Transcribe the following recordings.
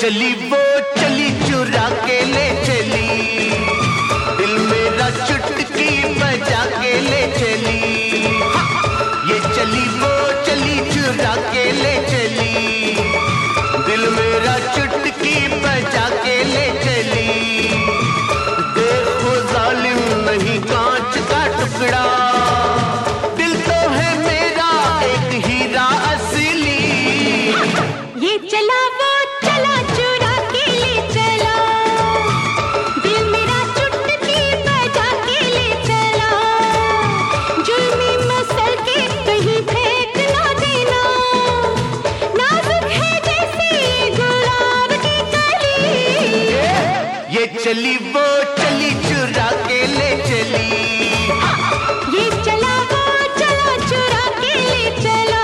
चली वो चली चुरा के ले चली, दिल मेरा चुटकी बजा के ले चली। ये चली वो चली चुरा के ले चली, दिल मेरा चुटकी बजा के ले चली। देखो जालिम नहीं कांच का टुकड़ा, दिल तो है मेरा एक हीरा असली। ये चला वो चला चुरा के ले चला, दिल मेरा चुटकी बजा के ले चला। जुल्मी मसल के कहीं फेंक ना देना, नाजुक है जैसे गुलाब की कली। ये चली वो चली चुरा के ले चली, ये चला वो चला चुरा के ले चला।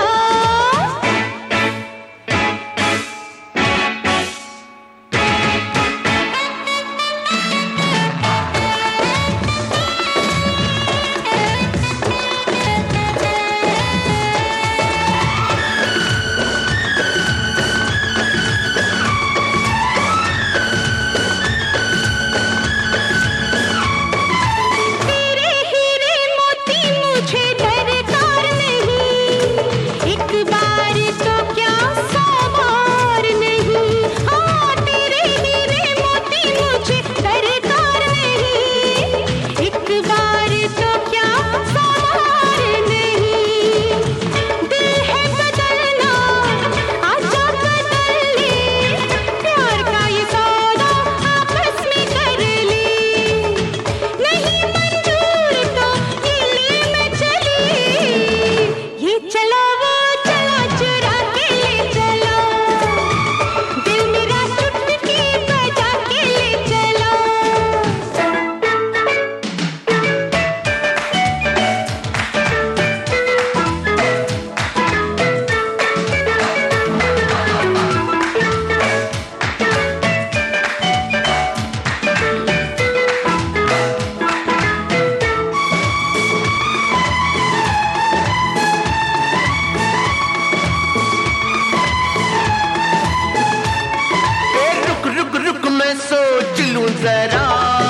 सोच लूं जरा,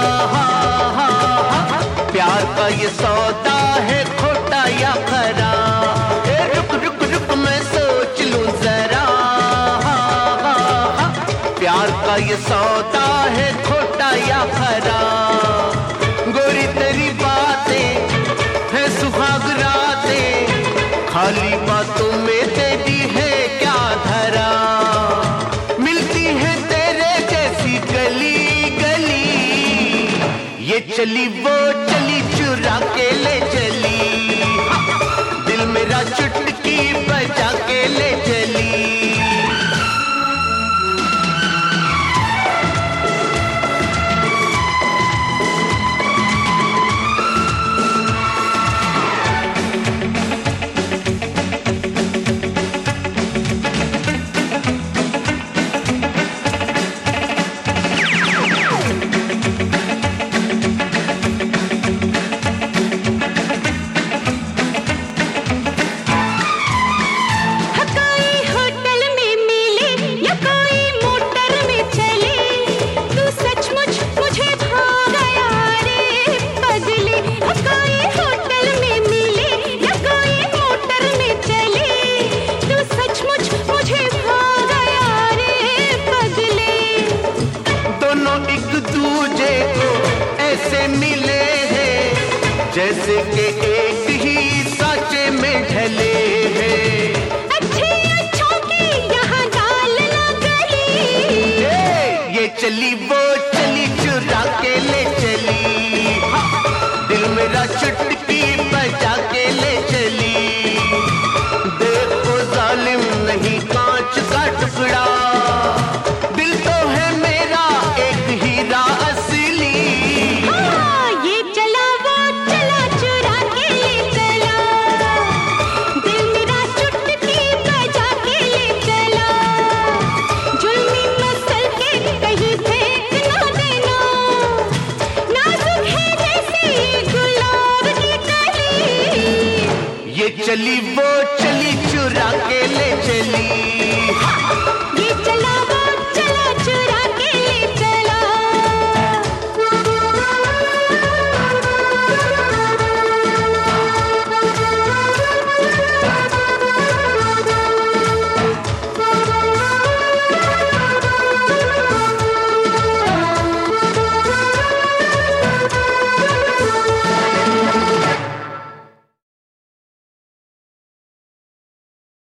प्यार का ये सौदा है खोटा या खरा। रुक रुक रुक मैं सोच लूं जरा, प्यार का ये सौदा है खोटा या खरा। गोरी तेरी बातें है सुहाग रातें, खाली बातों में तेरी है क्या धरा। मिलती है गली गली, ये चली वो चली चुरा के ले चली, दिल मेरा चुटकी बजा के ले चली। ऐसे मिले हैं जैसे कि एक ही साँचे में ढले हैं। अच्छे अच्छों की यहाँ दाल ना गली, ये चली वो चली चुरा के ले चली, दिल मेरा चुटकी बजा के ले चली। देखो जालिम नहीं कांच का टुकड़ा, दिल तो है मेरा एक हीरा असली। ये चला वो चला चुरा के ले चला, दिल मेरा चुटकी बजा के ले चला। जुल्मी मसल के कहीं फेंक ना देना, नाजुक है जैसे गुलाब की कली। ये चली वो चली चुरा के ले चली,